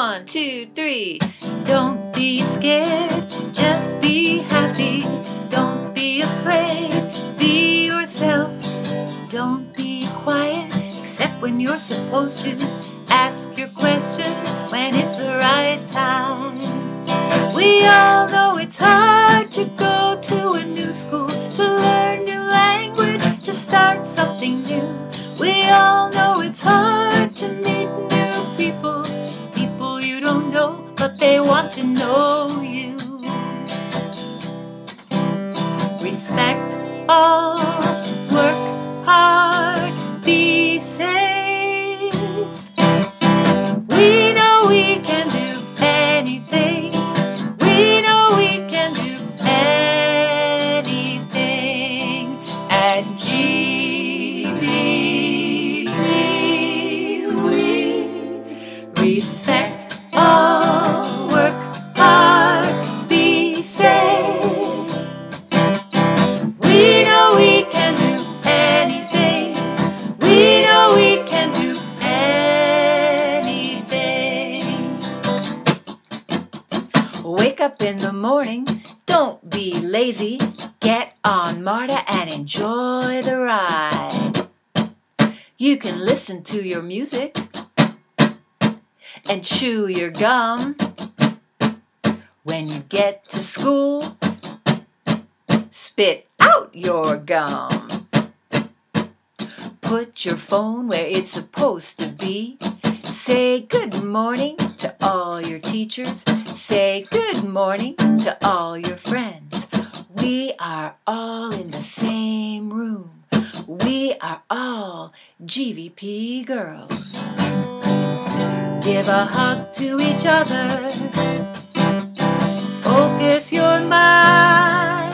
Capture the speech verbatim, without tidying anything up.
One, two, three. Don't be scared, just be happy. Don't be afraid, be yourself. Don't be quiet, except when you're supposed to. Ask your questions when it's the right time. We all know it's hard to go to a new school, to learn new language, to start something new. We all know it's hard to meet new people, people you don't know, but they want to know you. Respect all, work hard, be safe. We know we can do anything. We know we can do anything at G V P. We respect all, work hard, be safe. We know we can do anything. We know we can do anything. Wake up in the morning, don't be lazy. Get on MARTA and enjoy the ride. You can listen to your music and chew your gum. When you get to school, spit out your gum. Put your phone where it's supposed to be. Say good morning to all your teachers. Say good morning to all your friends. We are all in the same room. We are all G V P girls. Give a hug to each other. Focus your mind.